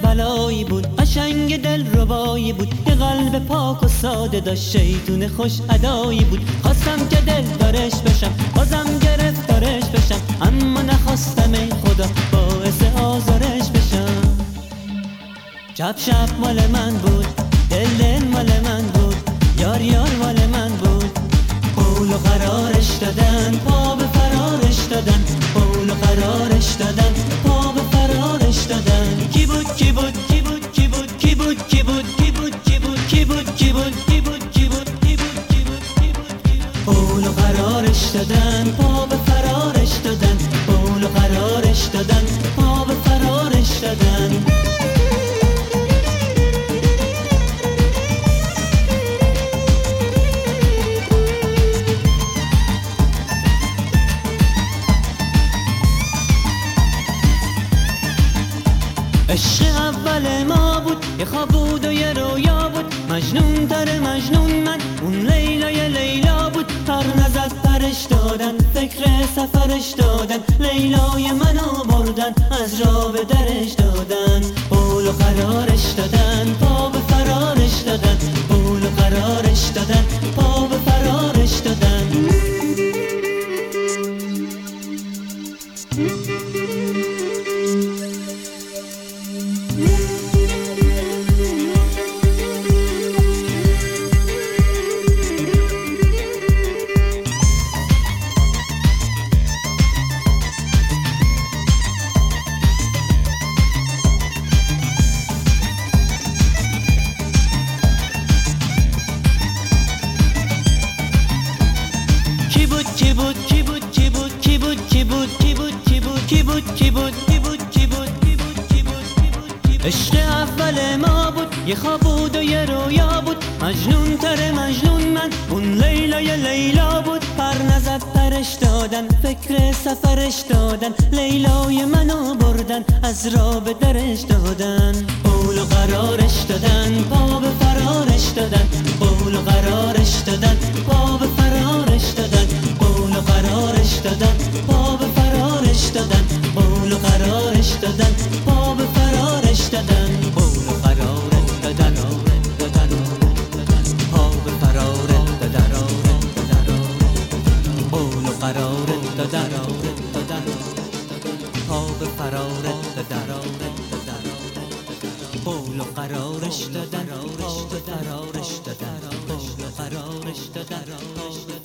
فلایی بود، قشنگ دل ربایی بود، یه قلب پاک و ساده داشت، شیطون خوش ادایی بود. خواستم که دل دارش بشم، بازم گرفتارش بشم، اما نخواستم ای خدا باعث آزارش بشم. شب مال من بود، دل مال من بود، یار مال من بود. قول و قرارش دادن، پا به فرارش دادن، قول و قرارش دادن، پا به فرارش دادن. کی بود کی بود کی بود کی بود کی بود کی بود کی بود کی بود کی بود کی بود کی بود کی بود کی بود کی بود کی بود. قول و قرارش دادن، پا به فرارش دادن، قول و قرارش دادن، پا به فرارش دادن. عشق اول ما بود، یه خواب بود و یه رویا بود، مجنون تر مجنون من، اون لیلای لیلا بود. پر نزد پرش دادن، فکر سفرش دادن، لیلای منو بردن، از راه به درش دادن. قول و قرارش دادن، پا به فرارش دادن، قول و قرارش دادن، پا به فرارش دادن. کی بود کی بود کی بود کی بود کی بود کی بود کی بود کی بود کی بود کی بود کی بود کی بود کی بود کی بود. عشق اول ما بود، یه خواب بود و یه رویا بود، مجنون تر مجنون من، اون لیلای لیلا بود. پر نزد پرش دادن، فکر سفرش دادن، لیلای منو بردن، از راه به درش دادن. قول و قرارش دادن، پا به فرارش دادن، قول و قرارش دادن، پا به فرارش دادن، قول و قرارش دادن، پا به فرارش دادن، قول و قرارش دادن، پا به فرارش دادن. قول و قرارش دادن، دادن پا به فرارش دادن، قول و قرارش دادن، دادن پا به فرارش دادن، قول و قرارش دادن، پا به فرارش دادن، قول و قرارش دادن.